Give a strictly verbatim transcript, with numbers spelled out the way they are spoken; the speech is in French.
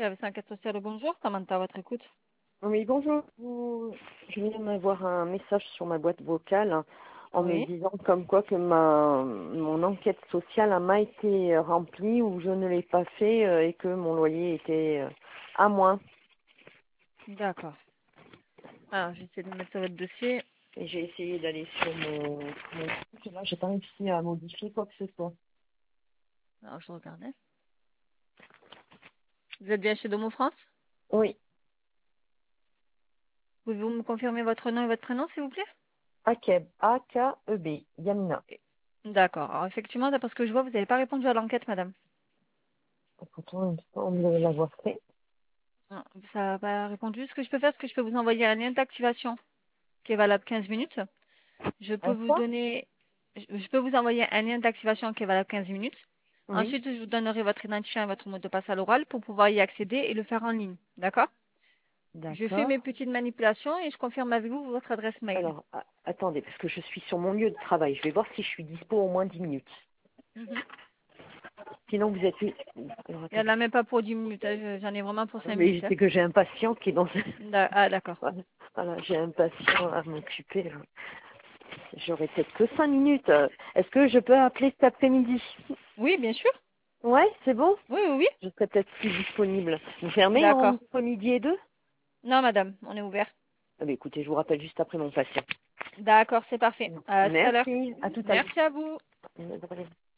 service enquête sociale, bonjour. Samantha, à votre écoute. Oui, bonjour. Vous- Je viens d'avoir un message sur ma boîte vocale hein, en me Oui, disant comme quoi que ma mon enquête sociale n'a pas été euh, remplie ou je ne l'ai pas fait euh, et que mon loyer était euh, à moins. d'accord. Alors, j'essaie de mettre sur votre dossier. Et j'ai essayé d'aller sur mon, mon compte et là, j'ai pas réussi à modifier quoi que ce soit. Alors, je regardais. Vous êtes bien chez Domo France? Oui, Pouvez-vous me confirmer votre nom et votre prénom, s'il vous plaît? Akeb, A K E B, Yamina. D'accord. Alors, effectivement, d'après ce que je vois, vous n'avez pas répondu à l'enquête, madame. Pourtant, on me l'avoir fait. Non, ça n'a pas répondu. Ce que je peux faire, c'est que je peux vous envoyer un lien d'activation qui est valable quinze minutes. Je peux Un vous quoi? donner, je je peux vous envoyer un lien d'activation qui est valable quinze minutes. Oui, Ensuite, je vous donnerai votre identifiant et votre mot de passe à l'oral pour pouvoir y accéder et le faire en ligne. D'accord? Je fais d'accord. mes petites manipulations et je confirme avec vous votre adresse mail. Alors, a- attendez, parce que je suis sur mon lieu de travail. Je vais voir si je suis dispo au moins dix minutes. Mhm. Sinon, vous êtes... Alors, Il n'y en attendez. a même pas pour dix minutes, hein, je- j'en ai vraiment pour cinq Mais minutes. Hein. c'est que j'ai un patient qui est dans... Da- Ah, d'accord. Voilà, voilà, j'ai un patient à m'occuper. là. J'aurai peut-être que cinq minutes. Euh, Est-ce que je peux appeler cet après-midi? Oui, bien sûr. Ouais, c'est bon? Oui, oui, oui. Je serai peut-être plus disponible. Vous fermez D'accord. entre midi et deux? Non, madame, on est ouvert. Ah bah, écoutez, je vous rappelle juste après mon patient. D'accord, c'est parfait. À tout à l'heure. Merci, à tout à Merci à vous. l'heure.